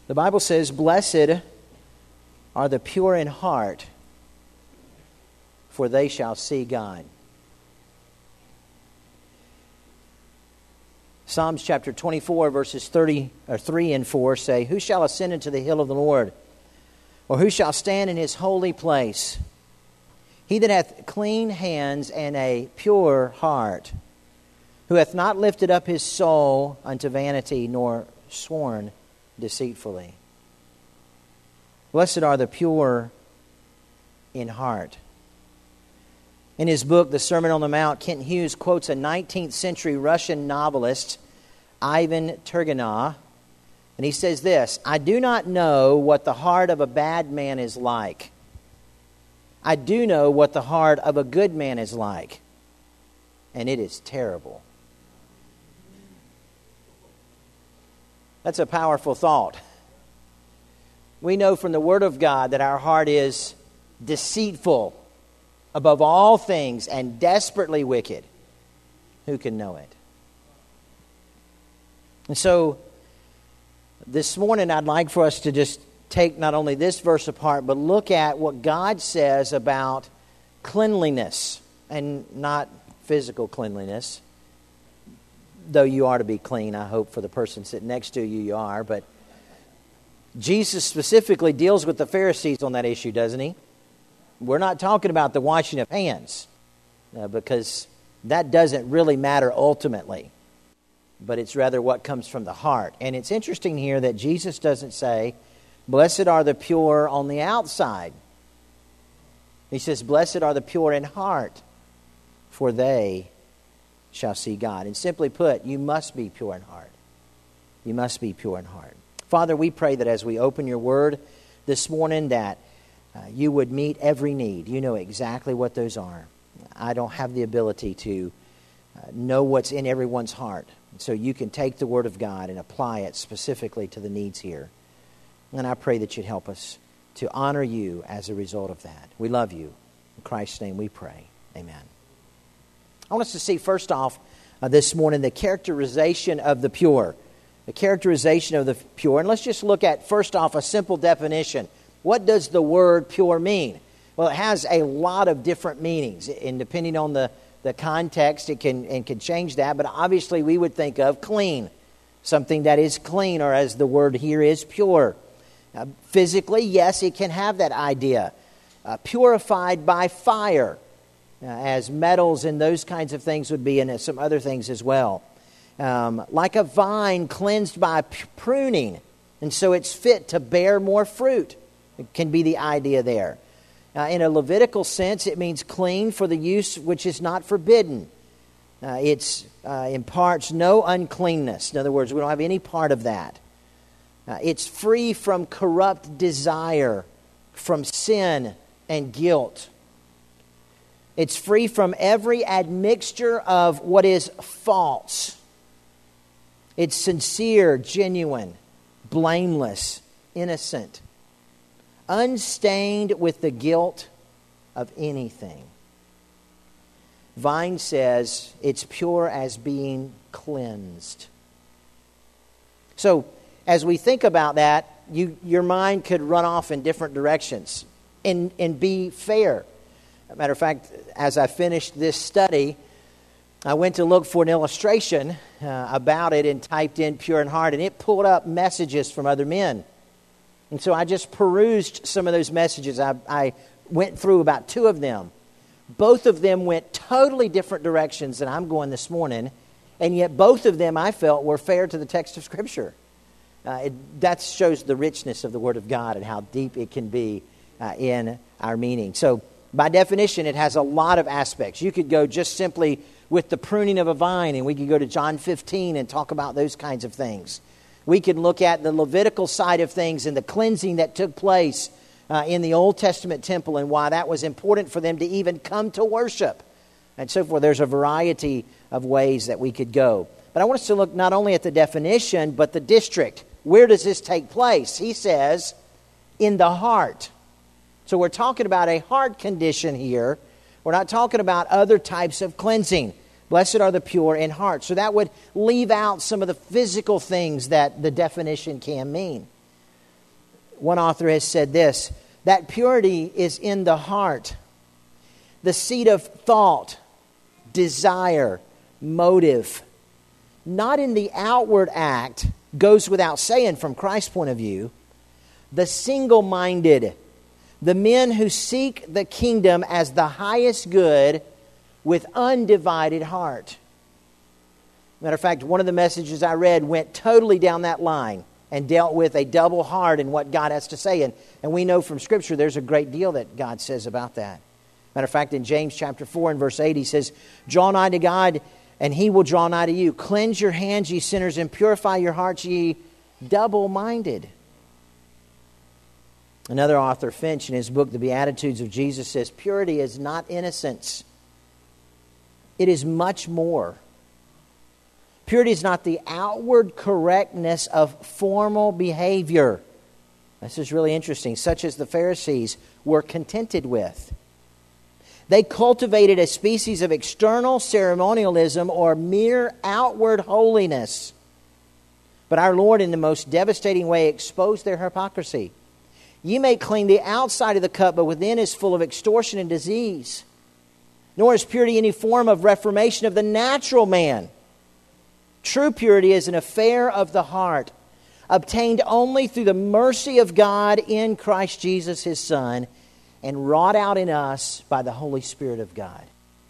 The Bible says, "Blessed are the pure in heart, for they shall see God." Psalms chapter 24, verses 3 and 4 say, "Who shall ascend into the hill of the Lord? Or who shall stand in his holy place? He that hath clean hands and a pure heart, who hath not lifted up his soul unto vanity, nor sworn deceitfully." Blessed are the pure in heart. In his book, The Sermon on the Mount, Kent Hughes quotes a 19th century Russian novelist, Ivan Turgenev, and he says this, "I do not know what the heart of a bad man is like. I do know what the heart of a good man is like, and it is terrible." That's a powerful thought. We know from the Word of God that our heart is deceitful above all things and desperately wicked. Who can know it? And so this morning I'd like for us to just take not only this verse apart, but look at what God says about cleanliness, and not physical cleanliness, though you are to be clean. I hope for the person sitting next to you, you are. But Jesus specifically deals with the Pharisees on that issue, doesn't he? We're not talking about the washing of hands, because that doesn't really matter ultimately, but it's rather what comes from the heart. And it's interesting here that Jesus doesn't say, "Blessed are the pure on the outside." He says, "Blessed are the pure in heart, for they shall see God." And simply put, you must be pure in heart. You must be pure in heart. Father, we pray that as we open your word this morning, that you would meet every need. You know exactly what those are. I don't have the ability to know what's in everyone's heart. So you can take the word of God and apply it specifically to the needs here. And I pray that you'd help us to honor you as a result of that. We love you. In Christ's name we pray. Amen. I want us to see first off this morning the characterization of the pure. The characterization of the pure. And let's just look at first off a simple definition. What does the word pure mean? Well, it has a lot of different meanings. And depending on the context, it can change that. But obviously we would think of clean. Something that is clean, or as the word here is, pure. Physically, yes, it can have that idea. Purified by fire, as metals and those kinds of things would be, and some other things as well. Like a vine cleansed by pruning, and so it's fit to bear more fruit. It can be the idea there. In a Levitical sense, it means clean for the use which is not forbidden. It imparts no uncleanness. In other words, we don't have any part of that. It's free from corrupt desire, from sin and guilt. It's free from every admixture of what is false. It's sincere, genuine, blameless, innocent, unstained with the guilt of anything. Vine says it's pure as being cleansed. So, as we think about that, your mind could run off in different directions and be fair. As a matter of fact, as I finished this study, I went to look for an illustration about it and typed in pure in heart, and it pulled up messages from other men. And so I just perused some of those messages. I went through about 2 of them. Both of them went totally different directions than I'm going this morning, and yet both of them I felt were fair to the text of Scripture. That shows the richness of the Word of God and how deep it can be in our meaning. So by definition, it has a lot of aspects. You could go just simply with the pruning of a vine, and we could go to John 15 and talk about those kinds of things. We can look at the Levitical side of things and the cleansing that took place in the Old Testament temple, and why that was important for them to even come to worship, and so forth. There's a variety of ways that we could go. But I want us to look not only at the definition, but the district. Where does this take place? He says, in the heart. So we're talking about a heart condition here. We're not talking about other types of cleansing. Blessed are the pure in heart. So that would leave out some of the physical things that the definition can mean. One author has said this, that purity is in the heart, the seat of thought, desire, motive. Not in the outward act, goes without saying from Christ's point of view. The single-minded, the men who seek the kingdom as the highest good with undivided heart. Matter of fact, one of the messages I read went totally down that line and dealt with a double heart and what God has to say. And we know from Scripture there's a great deal that God says about that. Matter of fact, in James chapter 4 and verse 8, he says, draw nigh to God, and He will draw nigh to you. Cleanse your hands, ye sinners, and purify your hearts, ye double-minded. Another author, Finch, in his book, The Beatitudes of Jesus, says, purity is not innocence. It is much more. Purity is not the outward correctness of formal behavior. This is really interesting, such as the Pharisees were contented with. They cultivated a species of external ceremonialism or mere outward holiness. But our Lord, in the most devastating way, exposed their hypocrisy. Ye may clean the outside of the cup, but within is full of extortion and disease. Nor is purity any form of reformation of the natural man. True purity is an affair of the heart, obtained only through the mercy of God in Christ Jesus, His Son, and wrought out in us by the Holy Spirit of God.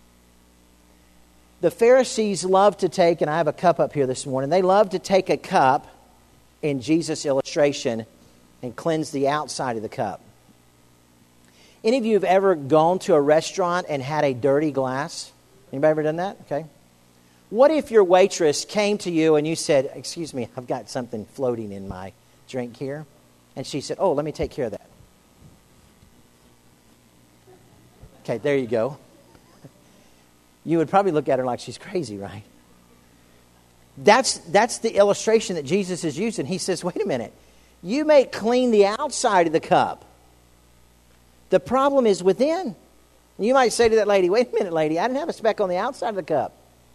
The Pharisees loved to take, and I have a cup up here this morning, they loved to take a cup in Jesus' illustration and cleanse the outside of the cup. Any of you have ever gone to a restaurant and had a dirty glass? Anybody ever done that? Okay. What if your waitress came to you and you said, excuse me, I've got something floating in my drink here. And she said, oh, let me take care of that. Okay, there you go. You would probably look at her like she's crazy, right? That's the illustration that Jesus is using. He says, wait a minute. You may clean the outside of the cup. The problem is within. You might say to that lady, wait a minute, lady, I didn't have a speck on the outside of the cup.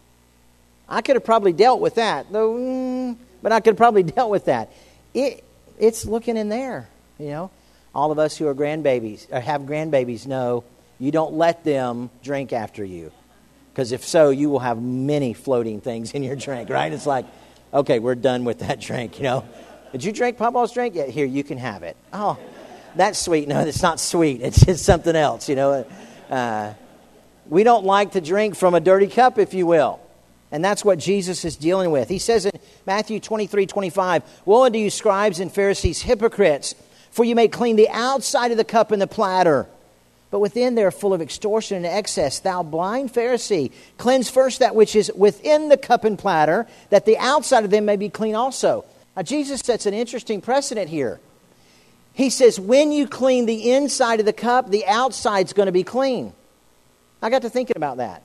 I could have probably dealt with that, but I could have probably dealt with that. It's looking in there, you know. All of us who are grandbabies or have grandbabies know you don't let them drink after you. Because if so, you will have many floating things in your drink, right? It's like, okay, we're done with that drink, you know. Did you drink Papa's drink? Yeah, here, you can have it. Oh, that's sweet. No, it's not sweet. It's just something else, you know. We don't like to drink from a dirty cup, if you will. And that's what Jesus is dealing with. He says in Matthew 23:25, woe unto you, scribes and Pharisees, hypocrites, for you may clean the outside of the cup and the platter, but within they are full of extortion and excess. Thou blind Pharisee, cleanse first that which is within the cup and platter, that the outside of them may be clean also. Now, Jesus sets an interesting precedent here. He says, when you clean the inside of the cup, the outside's going to be clean. I got to thinking about that.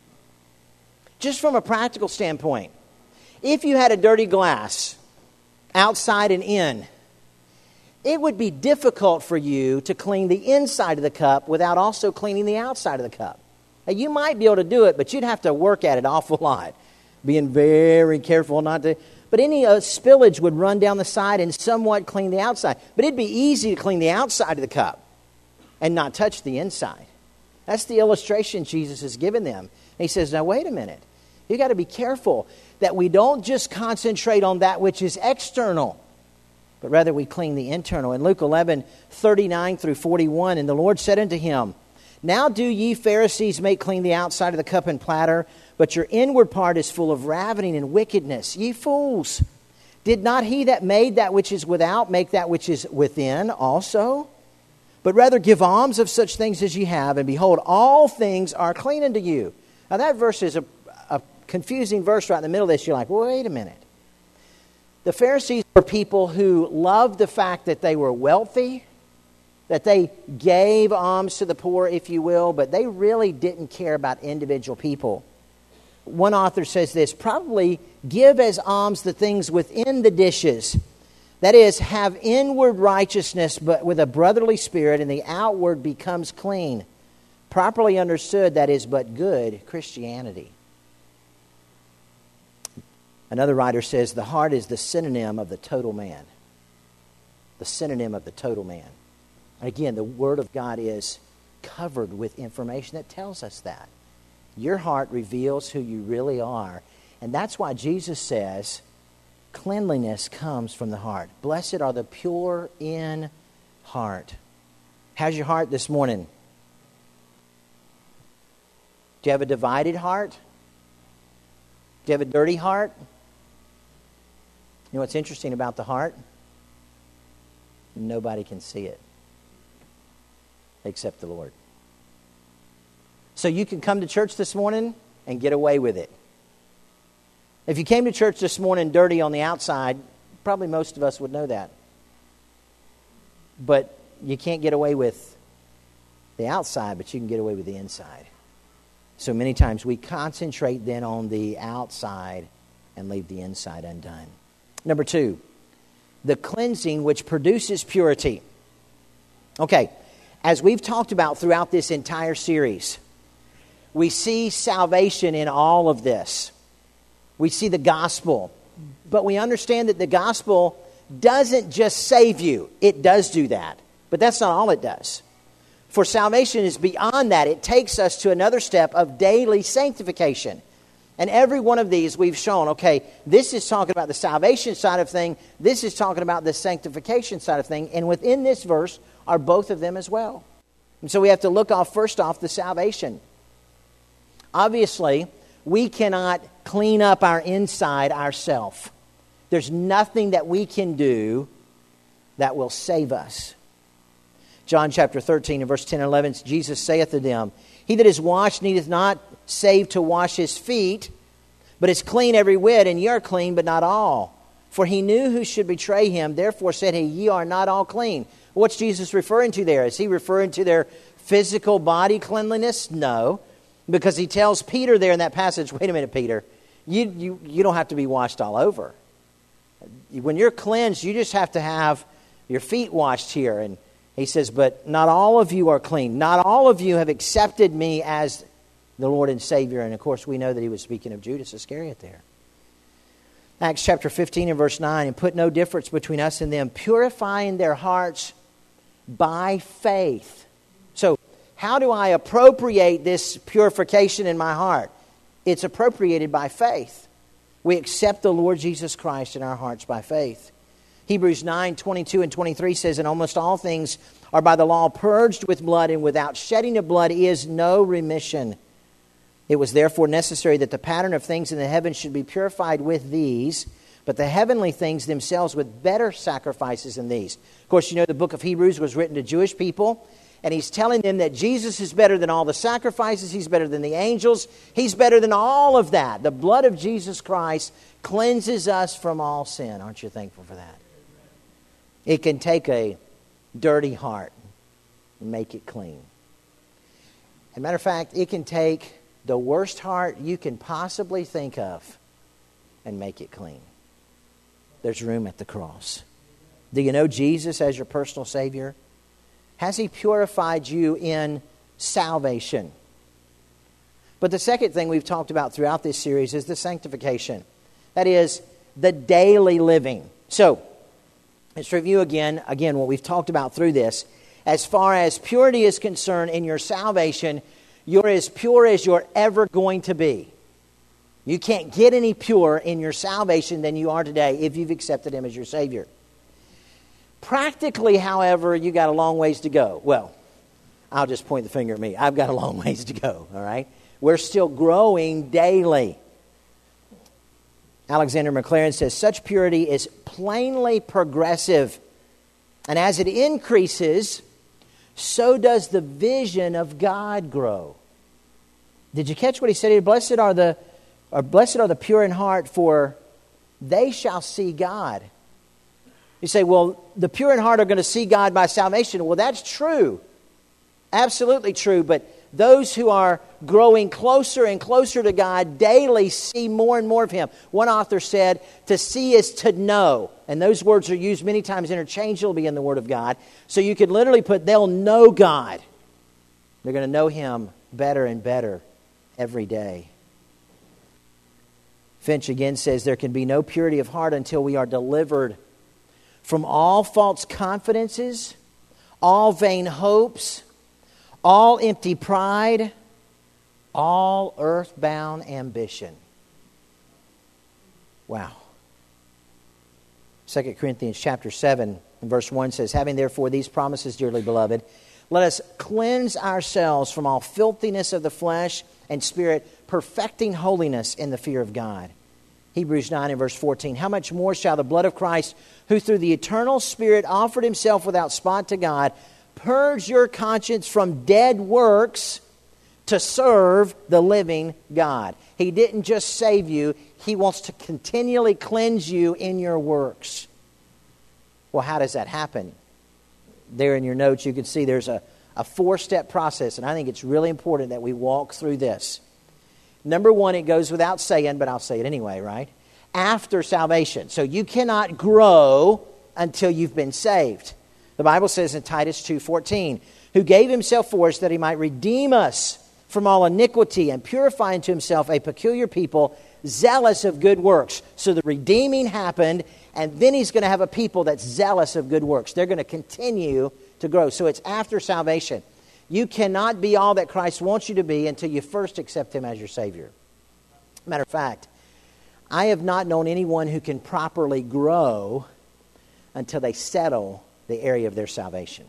Just from a practical standpoint, if you had a dirty glass, outside and in, it would be difficult for you to clean the inside of the cup without also cleaning the outside of the cup. Now, you might be able to do it, but you'd have to work at it an awful lot, being very careful not to. But any spillage would run down the side and somewhat clean the outside. But it'd be easy to clean the outside of the cup and not touch the inside. That's the illustration Jesus has given them. And he says, now wait a minute. You got to be careful that we don't just concentrate on that which is external, but rather we clean the internal. In Luke 11:39 through 41, and the Lord said unto him, now do ye Pharisees make clean the outside of the cup and platter, but your inward part is full of ravening and wickedness. Ye fools, did not he that made that which is without make that which is within also? But rather give alms of such things as ye have, and behold, all things are clean unto you. Now that verse is a confusing verse right in the middle of this. You're like, well, wait a minute. The Pharisees were people who loved the fact that they were wealthy, that they gave alms to the poor, if you will, but they really didn't care about individual people. One author says this, probably give as alms the things within the dishes. That is, have inward righteousness, but with a brotherly spirit, and the outward becomes clean. Properly understood, that is but good Christianity. Another writer says, the heart is the synonym of the total man. the synonym of the total man. Again, the Word of God is covered with information that tells us that. Your heart reveals who you really are. And that's why Jesus says, cleanliness comes from the heart. Blessed are the pure in heart. How's your heart this morning? Do you have a divided heart? Do you have a dirty heart? You know what's interesting about the heart? Nobody can see it except the Lord. So you can come to church this morning and get away with it. If you came to church this morning dirty on the outside, probably most of us would know that. But you can't get away with the outside, but you can get away with the inside. So many times we concentrate then on the outside and leave the inside undone. Number 2, the cleansing which produces purity. Okay, as we've talked about throughout this entire series, we see salvation in all of this. We see the gospel. But we understand that the gospel doesn't just save you. It does do that. But that's not all it does. For salvation is beyond that. It takes us to another step of daily sanctification. And every one of these we've shown, okay, this is talking about the salvation side of thing. This is talking about the sanctification side of thing. And within this verse are both of them as well. And so we have to look off, first off, the salvation. Obviously, we cannot clean up our inside ourselves. There's nothing that we can do that will save us. John chapter 13 and verse 10 and 11, Jesus saith to them, He that is washed needeth not save to wash his feet, but is clean every whit, and ye are clean, but not all. For he knew who should betray him, therefore said he, Ye are not all clean. What's Jesus referring to there? Is he referring to their physical body cleanliness? No, because he tells Peter there in that passage, wait a minute, Peter, you don't have to be washed all over. When you're cleansed, you just have to have your feet washed here. And he says, but not all of you are clean. Not all of you have accepted me as the Lord and Savior. And of course, we know that he was speaking of Judas Iscariot there. Acts chapter 15 and verse 9, and put no difference between us and them, purifying their hearts by faith. So, how do I appropriate this purification in my heart? It's appropriated by faith. We accept the Lord Jesus Christ in our hearts by faith. Hebrews 9, 22 and 23 says, and almost all things are by the law purged with blood, and without shedding of blood is no remission. It was therefore necessary that the pattern of things in the heavens should be purified with these, but the heavenly things themselves with better sacrifices than these. Of course, you know the book of Hebrews was written to Jewish people, and he's telling them that Jesus is better than all the sacrifices. He's better than the angels. He's better than all of that. The blood of Jesus Christ cleanses us from all sin. Aren't you thankful for that? It can take a dirty heart and make it clean. As a matter of fact, it can take the worst heart you can possibly think of and make it clean. There's room at the cross. Do you know Jesus as your personal Savior? Has He purified you in salvation? But the second thing we've talked about throughout this series is the sanctification. That is, the daily living. So, let's review again what we've talked about through this. As far as purity is concerned in your salvation, you're as pure as you're ever going to be. You can't get any purer in your salvation than you are today if you've accepted Him as your Savior. Practically, however, you got a long ways to go. Well, I'll just point the finger at me. I've got a long ways to go, all right? We're still growing daily. Alexander McLaren says, such purity is plainly progressive. And as it increases, so does the vision of God grow. Did you catch what he said here? Blessed are the pure in heart, for they shall see God. You say, well, the pure in heart are going to see God by salvation. Well, that's true. Absolutely true. But those who are growing closer and closer to God daily see more and more of Him. One author said, to see is to know. And those words are used many times interchangeably in the Word of God. So you could literally put, they'll know God. They're going to know Him better and better every day. Finch again says, there can be no purity of heart until we are delivered from all false confidences, all vain hopes, all empty pride, all earthbound ambition. Wow. 2 Corinthians chapter 7 and verse 1 says, having therefore these promises, dearly beloved, let us cleanse ourselves from all filthiness of the flesh and spirit, perfecting holiness in the fear of God. Hebrews 9 and verse 14, how much more shall the blood of Christ, who through the eternal Spirit offered himself without spot to God, purge your conscience from dead works to serve the living God. He didn't just save you, he wants to continually cleanse you in your works. Well, how does that happen? There in your notes you can see there's a 4-step process, and I think it's really important that we walk through this. Number 1, it goes without saying, but I'll say it anyway, right? After salvation. So you cannot grow until you've been saved. The Bible says in Titus 2:14, who gave himself for us that he might redeem us from all iniquity and purify unto himself a peculiar people, zealous of good works. So the redeeming happened, and then he's going to have a people that's zealous of good works. They're going to continue to grow. So it's after salvation. You cannot be all that Christ wants you to be until you first accept him as your Savior. Matter of fact, I have not known anyone who can properly grow until they settle the area of their salvation.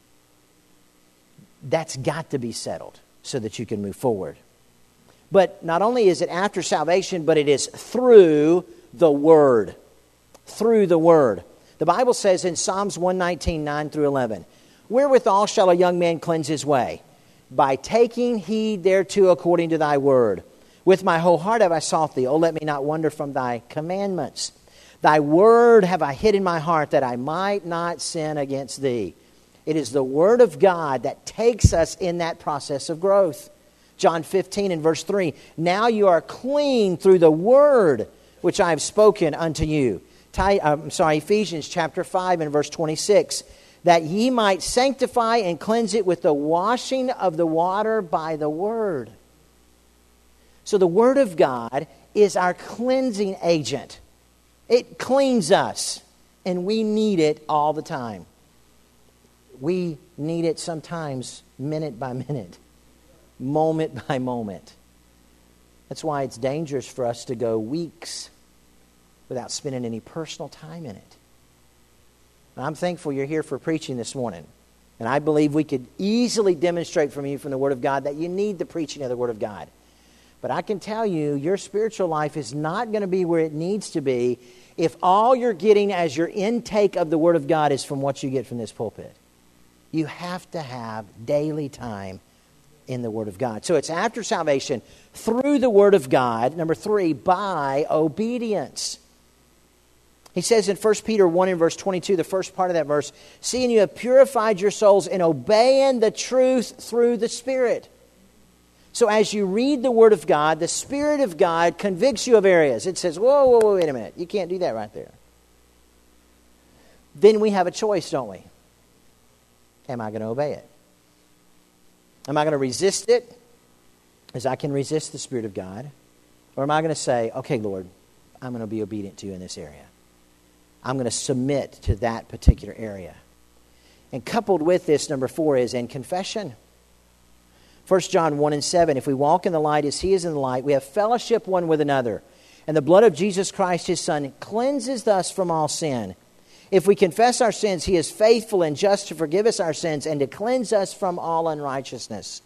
That's got to be settled so that you can move forward. But not only is it after salvation, but it is through the Word. Through the Word. The Bible says in Psalms 119, 9 through 11, wherewithal shall a young man cleanse his way? By taking heed thereto according to thy word. With my whole heart have I sought thee. O let me not wander from thy commandments. Thy word have I hid in my heart, that I might not sin against thee. It is the Word of God that takes us in that process of growth. John 15 and verse 3, now you are clean through the word which I have spoken unto you. Ephesians chapter 5 and verse 26, that ye might sanctify and cleanse it with the washing of the water by the word. So the Word of God is our cleansing agent. It cleans us, and we need it all the time. We need it sometimes minute by minute, moment by moment. That's why it's dangerous for us to go weeks without spending any personal time in it. And I'm thankful you're here for preaching this morning. And I believe we could easily demonstrate from you from the Word of God that you need the preaching of the Word of God. But I can tell you, your spiritual life is not going to be where it needs to be if all you're getting as your intake of the Word of God is from what you get from this pulpit. You have to have daily time in the Word of God. So it's after salvation, through the Word of God. Number 3, by obedience. He says in 1 Peter 1 and verse 22, the first part of that verse, seeing you have purified your souls in obeying the truth through the Spirit. So as you read the Word of God, the Spirit of God convicts you of areas. It says, whoa, wait a minute. You can't do that right there. Then we have a choice, don't we? Am I going to obey it? Am I going to resist it as I can resist the Spirit of God? Or am I going to say, okay, Lord, I'm going to be obedient to you in this area. I'm going to submit to that particular area. And coupled with this, number 4 is in confession. 1 John 1 and 7, if we walk in the light as he is in the light, we have fellowship one with another. And the blood of Jesus Christ, his Son, cleanses us from all sin. If we confess our sins, he is faithful and just to forgive us our sins and to cleanse us from all unrighteousness.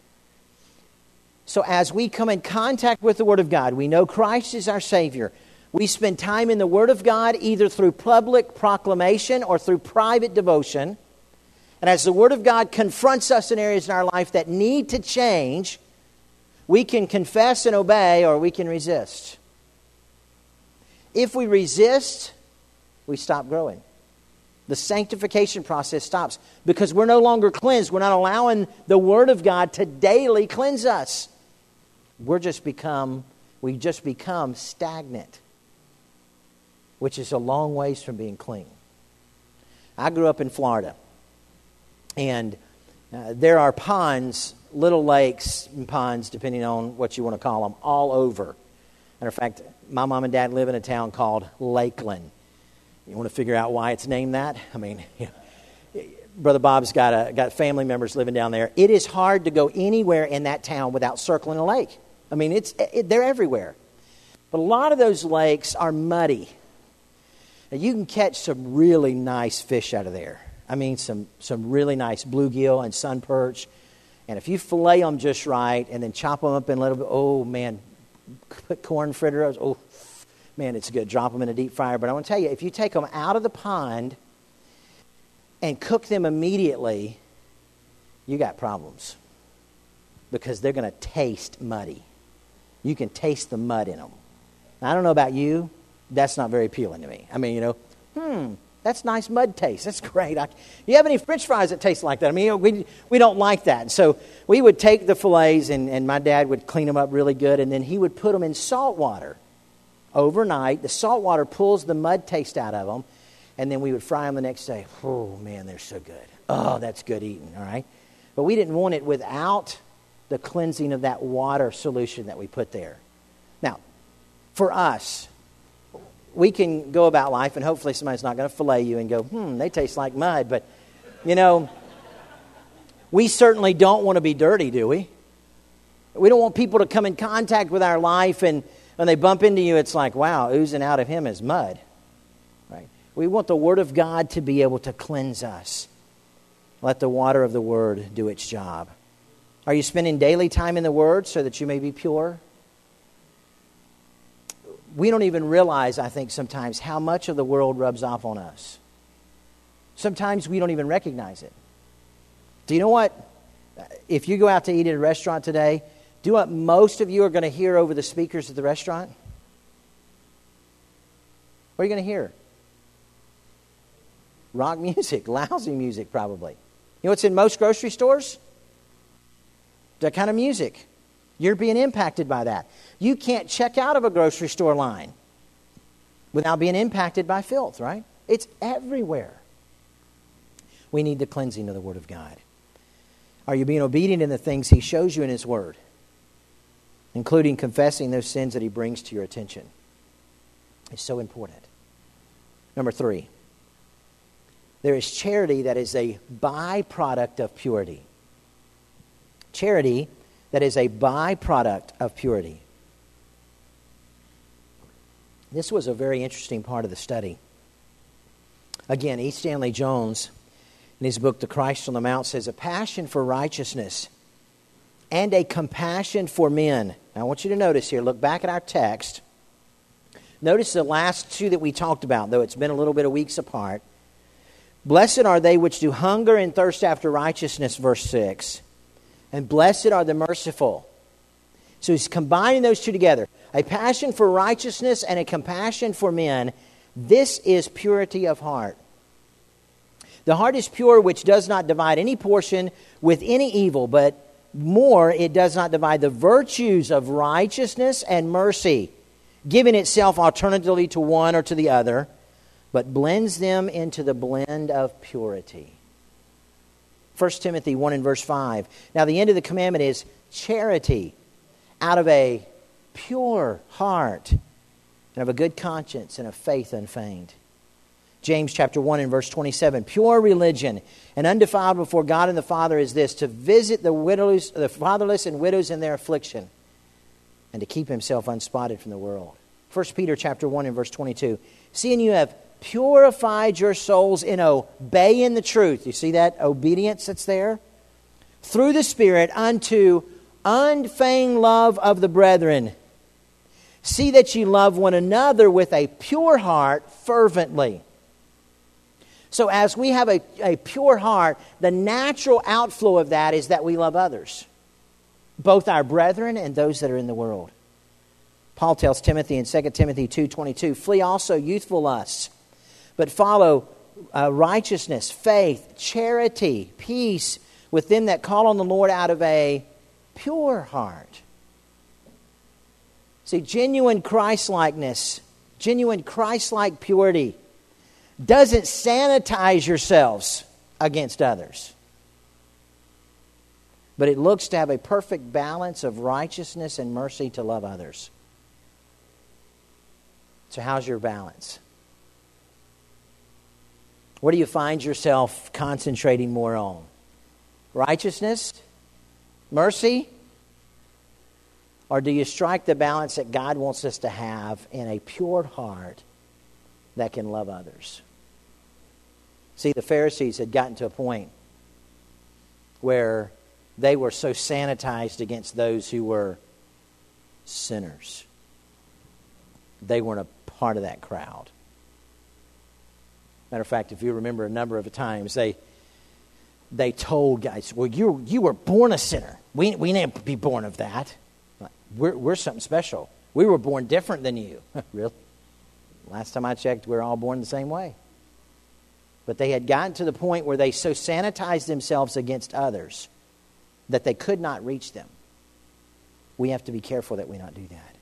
So as we come in contact with the Word of God, we know Christ is our Savior. We spend time in the Word of God either through public proclamation or through private devotion. And as the Word of God confronts us in areas in our life that need to change, we can confess and obey, or we can resist. If we resist, we stop growing. The sanctification process stops because we're no longer cleansed. We're not allowing the Word of God to daily cleanse us. We just become stagnant, which is a long ways from being clean. I grew up in Florida, and there are ponds, little lakes and ponds, depending on what you want to call them, all over. Matter of fact, my mom and dad live in a town called Lakeland. You want to figure out why it's named that? I mean, Brother Bob's got family members living down there. It is hard to go anywhere in that town without circling a lake. I mean, they're everywhere. But a lot of those lakes are muddy. Now, you can catch some really nice fish out of there. I mean, some really nice bluegill and sun perch. And if you fillet them just right and then chop them up in a little bit, oh, man, put corn fritters, oh, man, it's good. Drop them in a deep fryer. But I want to tell you, if you take them out of the pond and cook them immediately, you got problems. Because they're going to taste muddy. You can taste the mud in them. Now, I don't know about you. That's not very appealing to me. I mean, that's nice mud taste. That's great. You have any French fries that taste like that? I mean, we don't like that. And so we would take the fillets, and my dad would clean them up really good, and then he would put them in salt water overnight. The salt water pulls the mud taste out of them, and then we would fry them the next day. Oh, man, they're so good. Oh, that's good eating, all right? But we didn't want it without the cleansing of that water solution that we put there. Now, for us, we can go about life, and hopefully somebody's not going to fillet you and go, they taste like mud. But, we certainly don't want to be dirty, do we? We don't want people to come in contact with our life, and when they bump into you, it's like, wow, oozing out of him is mud. Right? We want the Word of God to be able to cleanse us. Let the water of the Word do its job. Are you spending daily time in the Word so that you may be pure? We don't even realize, I think, sometimes how much of the world rubs off on us. Sometimes we don't even recognize it. Do you know what? If you go out to eat at a restaurant today, do you know what most of you are going to hear over the speakers at the restaurant? What are you going to hear? Rock music, lousy music probably. You know what's in most grocery stores? That kind of music. You're being impacted by that. You can't check out of a grocery store line without being impacted by filth, right? It's everywhere. We need the cleansing of the Word of God. Are you being obedient in the things He shows you in His Word, including confessing those sins that He brings to your attention? It's so important. Number 3, there is charity that is a byproduct of purity. Charity that is a byproduct of purity. This was a very interesting part of the study. Again, E. Stanley Jones, in his book, The Christ on the Mount, says, a passion for righteousness and a compassion for men. Now, I want you to notice here, look back at our text. Notice the last two that we talked about, though it's been a little bit of weeks apart. Blessed are they which do hunger and thirst after righteousness, verse 6. And blessed are the merciful. So he's combining those two together. A passion for righteousness and a compassion for men. This is purity of heart. The heart is pure, which does not divide any portion with any evil, but more, it does not divide the virtues of righteousness and mercy, giving itself alternatively to one or to the other, but blends them into the blend of purity. 1 Timothy 1 and verse 5. Now the end of the commandment is charity out of a pure heart and of a good conscience and of faith unfeigned. James chapter 1 and verse 27. Pure religion and undefiled before God and the Father is this, to visit the widows, the fatherless and widows in their affliction, and to keep himself unspotted from the world. 1 Peter chapter 1 and verse 22. Seeing you have purified your souls in obeying the truth. You see that obedience that's there? Through the Spirit unto unfeigned love of the brethren. See that ye love one another with a pure heart fervently. So as we have a pure heart, the natural outflow of that is that we love others, both our brethren and those that are in the world. Paul tells Timothy in 2 Timothy 2:22, flee also youthful lusts, but follow righteousness, faith, charity, peace with them that call on the Lord out of a pure heart. See, genuine Christ-likeness, genuine Christ-like purity doesn't sanitize yourselves against others, but it looks to have a perfect balance of righteousness and mercy to love others. So how's your balance? What do you find yourself concentrating more on? Righteousness? Mercy? Or do you strike the balance that God wants us to have in a pure heart that can love others? See, the Pharisees had gotten to a point where they were so sanitized against those who were sinners. They weren't a part of that crowd. Matter of fact, if you remember a number of times, they told guys, well, you were born a sinner. We didn't be born of that. We're something special. We were born different than you. Really? Last time I checked, we're all born the same way. But they had gotten to the point where they so sanitized themselves against others that they could not reach them. We have to be careful that we not do that.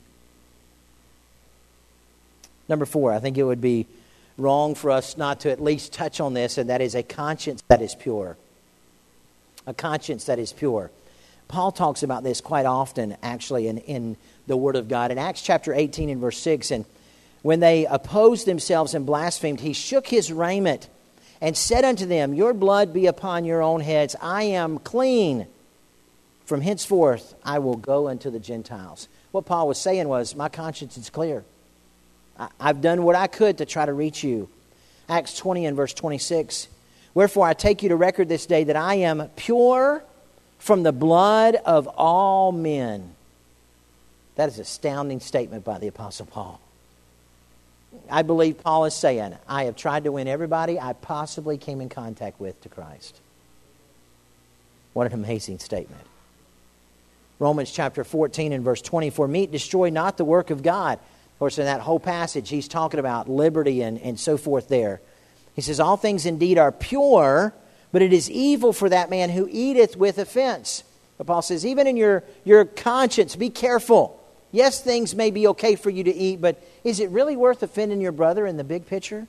Number 4, I think it would be wrong for us not to at least touch on this, and that is a conscience that is pure. A conscience that is pure. Paul talks about this quite often, actually, in the Word of God. In Acts chapter 18 and verse 6, and when they opposed themselves and blasphemed, he shook his raiment and said unto them, your blood be upon your own heads. I am clean. From henceforth I will go unto the Gentiles. What Paul was saying was, my conscience is clear. I've done what I could to try to reach you. Acts 20 and verse 26. Wherefore I take you to record this day that I am pure from the blood of all men. That is an astounding statement by the Apostle Paul. I believe Paul is saying, I have tried to win everybody I possibly came in contact with to Christ. What an amazing statement. Romans chapter 14 and verse 20. For meat destroy not the work of God. Of course, in that whole passage, he's talking about liberty and so forth there. He says, all things indeed are pure, but it is evil for that man who eateth with offense. But Paul says, even in your conscience, be careful. Yes, things may be okay for you to eat, but is it really worth offending your brother in the big picture?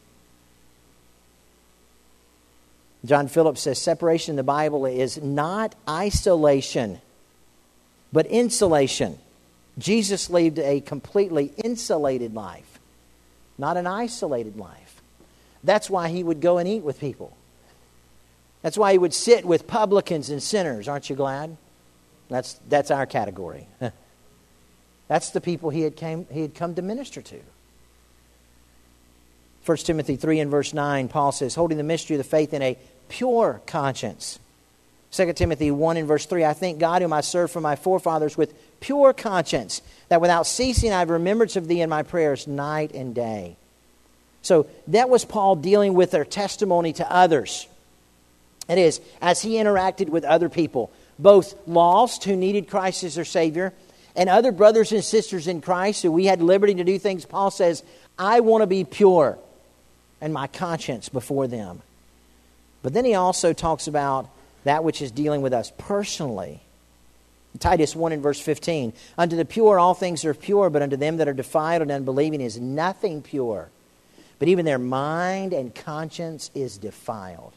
John Phillips says, separation in the Bible is not isolation, but insulation. Jesus lived a completely insulated life, not an isolated life. That's why he would go and eat with people. That's why he would sit with publicans and sinners. Aren't you glad? That's our category. That's the people he had come to minister to. 1 Timothy 3 and verse 9, Paul says, holding the mystery of the faith in a pure conscience. 2 Timothy 1 and verse 3, I thank God whom I serve from my forefathers with pure conscience, that without ceasing I have remembrance of thee in my prayers night and day. So that was Paul dealing with their testimony to others. It is, as he interacted with other people, both lost who needed Christ as their Savior, and other brothers and sisters in Christ who we had liberty to do things. Paul says, I want to be pure and my conscience before them. But then he also talks about that which is dealing with us personally. Titus 1 and verse 15, unto the pure all things are pure, but unto them that are defiled and unbelieving is nothing pure. But even their mind and conscience is defiled.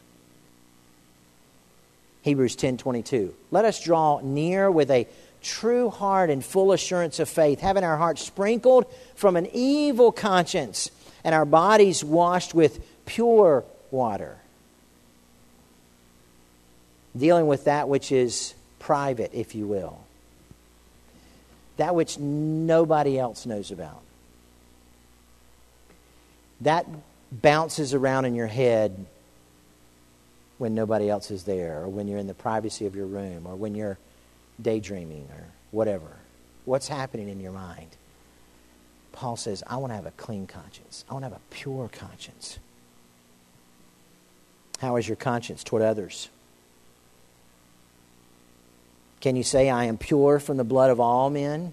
Hebrews 10:22. Let us draw near with a true heart and full assurance of faith, having our hearts sprinkled from an evil conscience and our bodies washed with pure water. Dealing with that which is private, if you will. That which nobody else knows about. That bounces around in your head when nobody else is there, or when you're in the privacy of your room, or when you're daydreaming, or whatever. What's happening in your mind? Paul says, I want to have a clean conscience. I want to have a pure conscience. How is your conscience toward others? Can you say, I am pure from the blood of all men?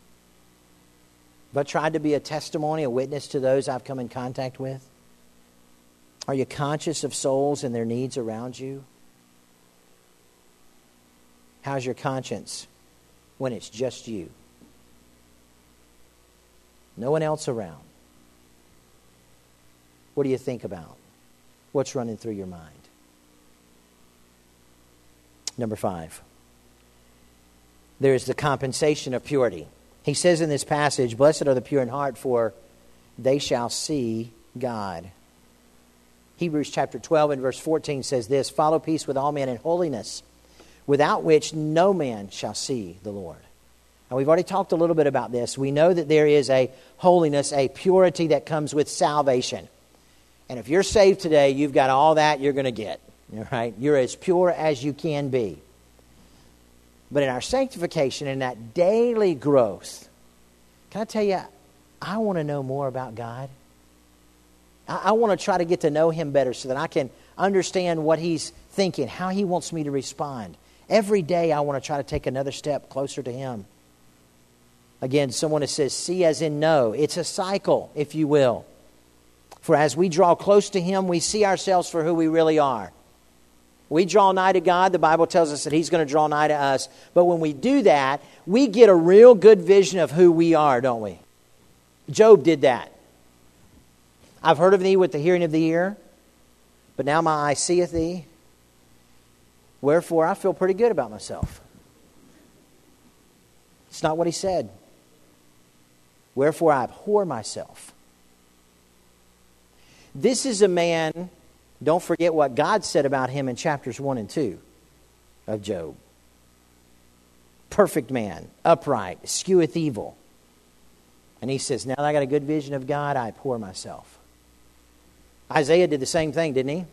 But tried to be a testimony, a witness to those I've come in contact with? Are you conscious of souls and their needs around you? How's your conscience when it's just you? No one else around. What do you think about? What's running through your mind? Number 5. There is the compensation of purity. He says in this passage, blessed are the pure in heart, for they shall see God. Hebrews chapter 12 and verse 14 says this, "Follow peace with all men and holiness, without which no man shall see the Lord." Now, we've already talked a little bit about this. We know that there is a holiness, a purity that comes with salvation. And if you're saved today, you've got all that you're going to get. All right? You're as pure as you can be. But in our sanctification, in that daily growth, can I tell you, I want to know more about God. I want to try to get to know Him better so that I can understand what He's thinking, how He wants me to respond. Every day I want to try to take another step closer to Him. Again, someone that says, see as in know. It's a cycle, if you will. For as we draw close to Him, we see ourselves for who we really are. We draw nigh to God. The Bible tells us that He's going to draw nigh to us. But when we do that, we get a real good vision of who we are, don't we? Job did that. I've heard of Thee with the hearing of the ear, but now my eye seeth Thee. Wherefore, I feel pretty good about myself. It's not what he said. Wherefore, I abhor myself. This is a man, don't forget what God said about him in chapters 1 and 2 of Job. Perfect man, upright, escheweth evil. And he says, now that I got a good vision of God, I abhor myself. Isaiah did the same thing, didn't he?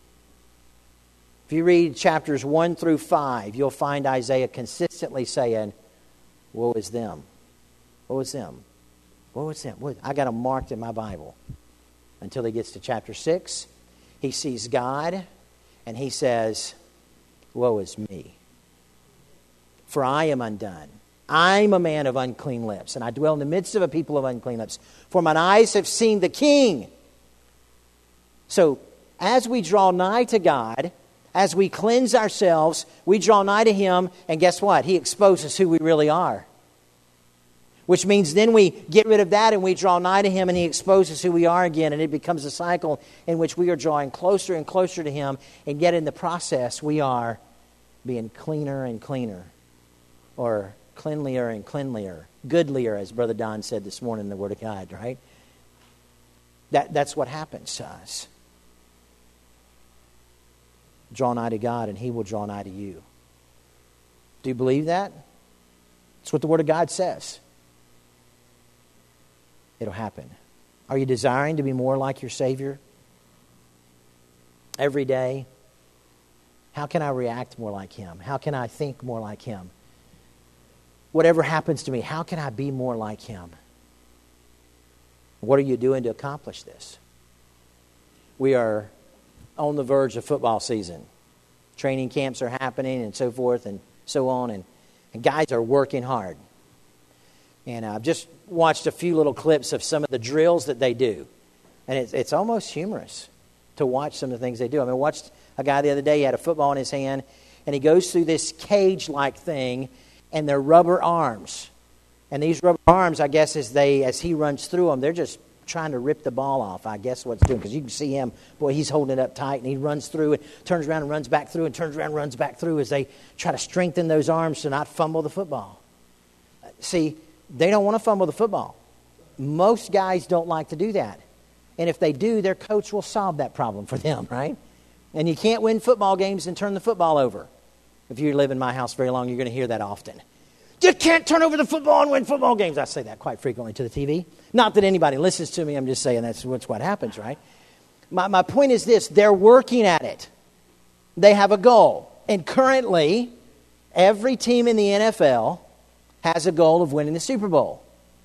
If you read chapters 1 through 5, you'll find Isaiah consistently saying, woe is them. Woe is them. Woe is them. I got them marked in my Bible. Until he gets to chapter 6, he sees God, and he says, woe is me. For I am undone. I'm a man of unclean lips, and I dwell in the midst of a people of unclean lips. For mine eyes have seen the King. So, as we draw nigh to God, as we cleanse ourselves, we draw nigh to Him, and guess what? He exposes who we really are. Which means then we get rid of that and we draw nigh to Him, and He exposes who we are again, and it becomes a cycle in which we are drawing closer and closer to Him, and yet in the process we are being cleaner and cleaner, or cleanlier and cleanlier, goodlier, as Brother Don said this morning in the Word of God, right? That's what happens to us. Draw nigh to God, and He will draw nigh to you. Do you believe that? It's what the Word of God says. It'll happen. Are you desiring to be more like your Savior? Every day? How can I react more like Him? How can I think more like Him? Whatever happens to me, how can I be more like Him? What are you doing to accomplish this? We are on the verge of football season. Training camps are happening and so forth and so on. And guys are working hard. And I've just watched a few little clips of some of the drills that they do. And it's almost humorous to watch some of the things they do. I watched a guy the other day, he had a football in his hand, and he goes through this cage-like thing, and they're rubber arms. And these rubber arms, I guess, as he runs through them, they're just trying to rip the ball off, I guess what's doing. Because you can see him, boy, he's holding it up tight, and he runs through and turns around and runs back through and turns around and runs back through as they try to strengthen those arms to not fumble the football. See, they don't want to fumble the football. Most guys don't like to do that. And if they do, their coach will solve that problem for them, right? And you can't win football games and turn the football over. If you live in my house very long, you're going to hear that often. You can't turn over the football and win football games. I say that quite frequently to the TV. Not that anybody listens to me. I'm just saying that's what happens, right? My point is this. They're working at it. They have a goal. And currently, every team in the NFL has a goal of winning the Super Bowl.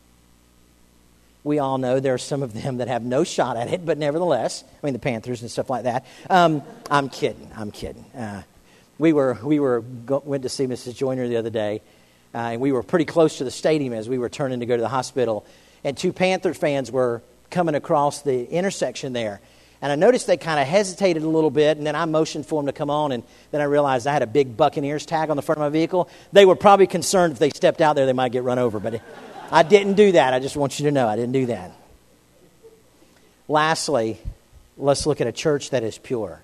We all know there are some of them that have no shot at it, but nevertheless, the Panthers and stuff like that. I'm kidding. We went to see Mrs. Joyner the other day, and we were pretty close to the stadium as we were turning to go to the hospital, and two Panther fans were coming across the intersection there. And I noticed they kind of hesitated a little bit, and then I motioned for them to come on, and then I realized I had a big Buccaneers tag on the front of my vehicle. They were probably concerned if they stepped out there, they might get run over, but I didn't do that. I just want you to know I didn't do that. Lastly, let's look at a church that is pure.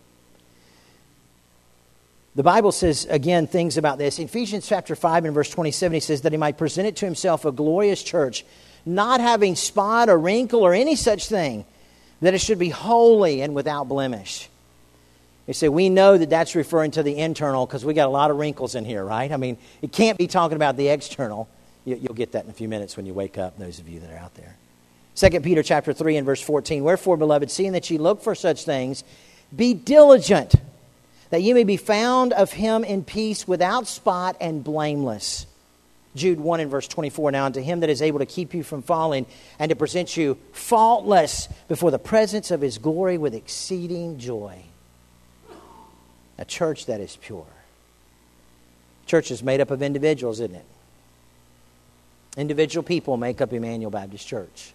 The Bible says, again, things about this. In Ephesians chapter 5 and verse 27, he says that he might present it to himself a glorious church, not having spot or wrinkle or any such thing, that it should be holy and without blemish. You say, we know that that's referring to the internal because we got a lot of wrinkles in here, right? I mean, it can't be talking about the external. You'll get that in a few minutes when you wake up, those of you that are out there. 2 Peter chapter 3 and verse 14, wherefore, beloved, seeing that ye look for such things, be diligent, that ye may be found of him in peace, without spot and blameless. Jude 1 and verse 24, now unto him that is able to keep you from falling and to present you faultless before the presence of his glory with exceeding joy. A church that is pure. Church is made up of individuals, isn't it? Individual people make up Emmanuel Baptist Church.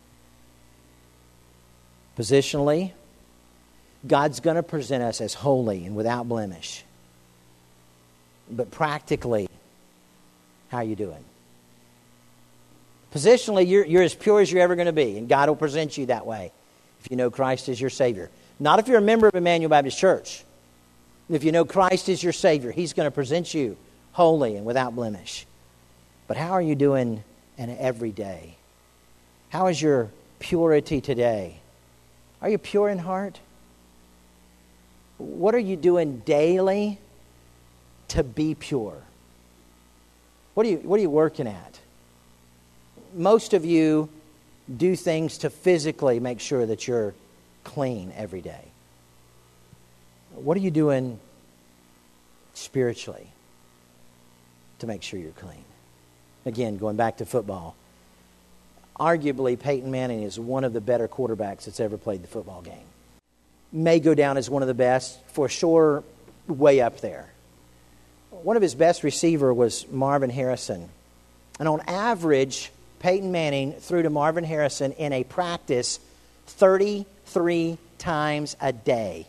Positionally, God's going to present us as holy and without blemish. But practically, how are you doing? Positionally, you're as pure as you're ever going to be, and God will present you that way if you know Christ as your Savior. Not if you're a member of Emmanuel Baptist Church. If you know Christ is your Savior, He's going to present you holy and without blemish. But how are you doing in every day? How is your purity today? Are you pure in heart? What are you doing daily to be pure? What are you working at? Most of you do things to physically make sure that you're clean every day. What are you doing spiritually to make sure you're clean? Again, going back to football, arguably Peyton Manning is one of the better quarterbacks that's ever played the football game. May go down as one of the best, for sure, way up there. One of his best receiver was Marvin Harrison. And on average, Peyton Manning threw to Marvin Harrison in a practice 33 times a day.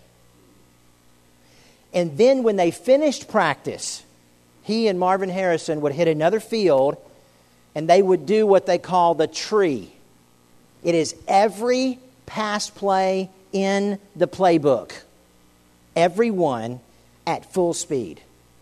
And then when they finished practice, he and Marvin Harrison would hit another field and they would do what they call the tree. It is every pass play in the playbook. Every one at full speed.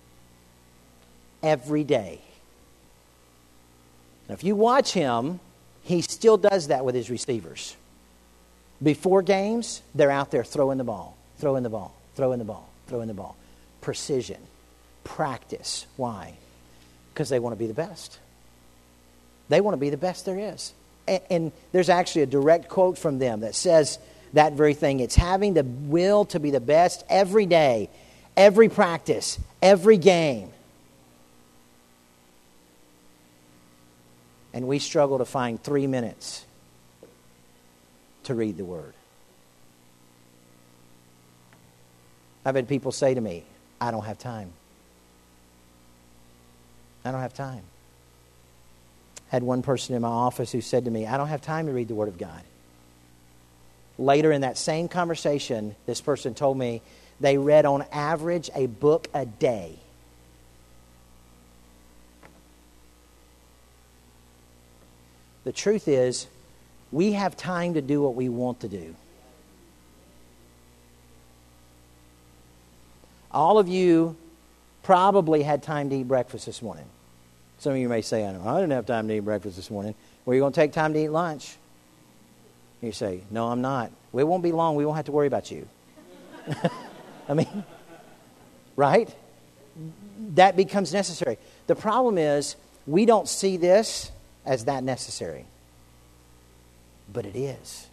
Every day. Now, if you watch him, he still does that with his receivers. Before games, they're out there throwing the ball, throwing the ball, throwing the ball, throwing the ball. Precision. Practice. Why? Because they want to be the best. They want to be the best there is. And there's actually a direct quote from them that says that very thing. It's having the will to be the best every day, every practice, every game. And we struggle to find 3 minutes to read the Word. I've had people say to me, I don't have time. I don't have time. Had one person in my office who said to me, I don't have time to read the Word of God. Later in that same conversation, this person told me they read on average a book a day. The truth is, we have time to do what we want to do. All of you probably had time to eat breakfast this morning. Some of you may say, I didn't have time to eat breakfast this morning. Well, you're going to take time to eat lunch. You say, no, I'm not. Well, it won't be long. We won't have to worry about you. I mean, right? That becomes necessary. The problem is, we don't see this as that necessary. But it is.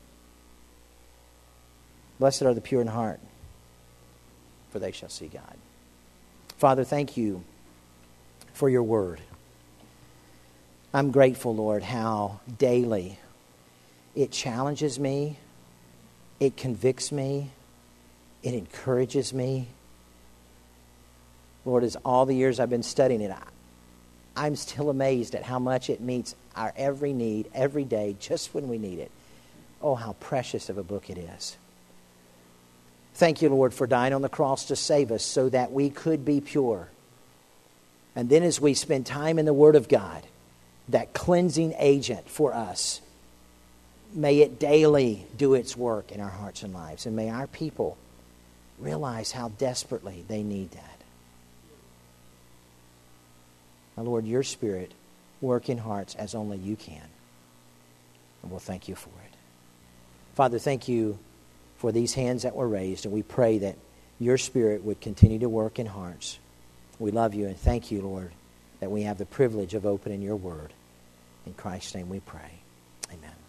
Blessed are the pure in heart, for they shall see God. Father, thank you for your word. I'm grateful, Lord, how daily it challenges me, it convicts me, it encourages me. Lord, as all the years I've been studying it, I'm still amazed at how much it meets our every need, every day, just when we need it. Oh, how precious of a book it is. Thank you, Lord, for dying on the cross to save us so that we could be pure. And then as we spend time in the Word of God, that cleansing agent for us, may it daily do its work in our hearts and lives. And may our people realize how desperately they need that. Now, Lord, your Spirit work in hearts as only you can. And we'll thank you for it. Father, thank you for these hands that were raised, and we pray that your Spirit would continue to work in hearts. We love you and thank you, Lord, that we have the privilege of opening your word. In Christ's name we pray. Amen.